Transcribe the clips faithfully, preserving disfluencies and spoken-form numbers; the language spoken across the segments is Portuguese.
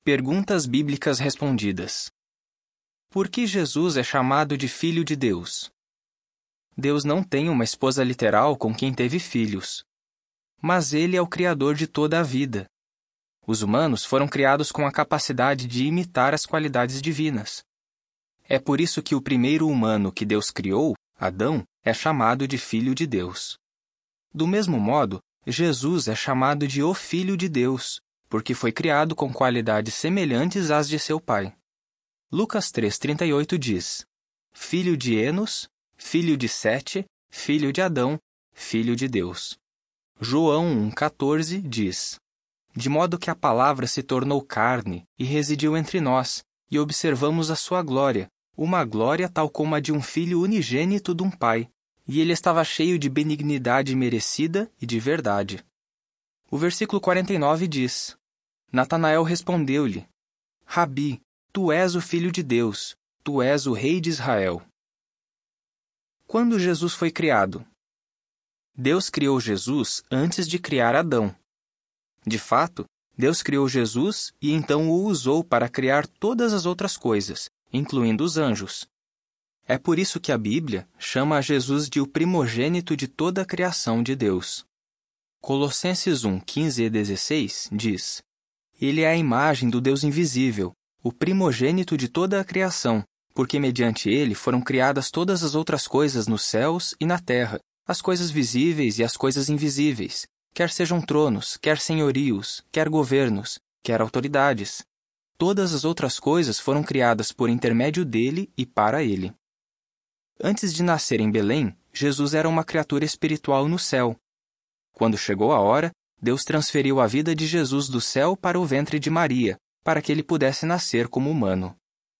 Perguntas bíblicas respondidas. Por que Jesus é chamado de Filho de Deus? Deus não tem uma esposa literal com quem teve filhos. Mas Ele é o Criador de toda a vida. Os humanos foram criados com a capacidade de imitar as qualidades divinas. É por isso que o primeiro humano que Deus criou, Adão, é chamado de Filho de Deus. Do mesmo modo, Jesus é chamado de o Filho de Deus, porque foi criado com qualidades semelhantes às de seu pai. Lucas três, trinta e oito diz: Filho de Enos, filho de Sete, filho de Adão, filho de Deus. João um, quatorze diz: De modo que a palavra se tornou carne e residiu entre nós, e observamos a sua glória, uma glória tal como a de um filho unigênito de um pai, e ele estava cheio de benignidade merecida e de verdade. O versículo quarenta e nove diz: Natanael respondeu-lhe: Rabi, tu és o Filho de Deus, tu és o Rei de Israel. Quando Jesus foi criado? Deus criou Jesus antes de criar Adão. De fato, Deus criou Jesus e então o usou para criar todas as outras coisas, incluindo os anjos. É por isso que a Bíblia chama a Jesus de o primogênito de toda a criação de Deus. Colossenses um, quinze e dezesseis diz: Ele é a imagem do Deus invisível, o primogênito de toda a criação, porque mediante ele foram criadas todas as outras coisas nos céus e na terra, as coisas visíveis e as coisas invisíveis, quer sejam tronos, quer senhorios, quer governos, quer autoridades. Todas as outras coisas foram criadas por intermédio dele e para ele. Antes de nascer em Belém, Jesus era uma criatura espiritual no céu. Quando chegou a hora, Deus transferiu a vida de Jesus do céu para o ventre de Maria, para que ele pudesse nascer como humano.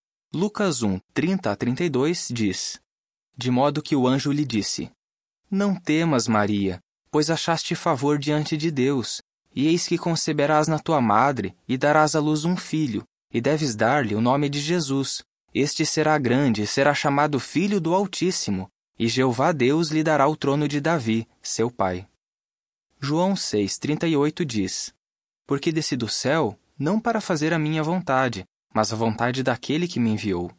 Lucas um, trinta a trinta e dois diz: De modo que o anjo lhe disse: Não temas, Maria, pois achaste favor diante de Deus, e eis que conceberás na tua madre, e darás à luz um filho, e deves dar-lhe o nome de Jesus. Este será grande e será chamado Filho do Altíssimo, e Jeová Deus lhe dará o trono de Davi, seu pai. João seis, trinta e oito diz: Porque desci do céu, não para fazer a minha vontade, mas a vontade daquele que me enviou.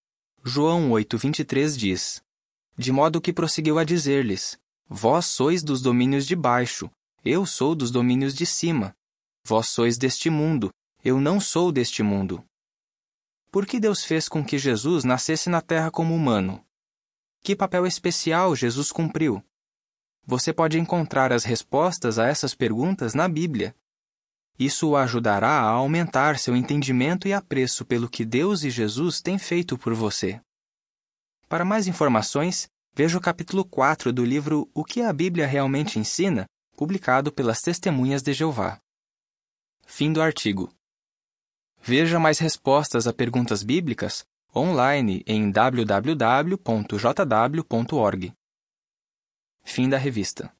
João oito, vinte e três diz: De modo que prosseguiu a dizer-lhes: Vós sois dos domínios de baixo, eu sou dos domínios de cima. Vós sois deste mundo, eu não sou deste mundo. Por que Deus fez com que Jesus nascesse na terra como humano? Que papel especial Jesus cumpriu? Você pode encontrar as respostas a essas perguntas na Bíblia. Isso o ajudará a aumentar seu entendimento e apreço pelo que Deus e Jesus têm feito por você. Para mais informações, veja o capítulo quatro do livro O que a Bíblia realmente ensina, publicado pelas Testemunhas de Jeová. Fim do artigo. Veja mais respostas a perguntas bíblicas online em w w w ponto j w ponto org. Fim da revista.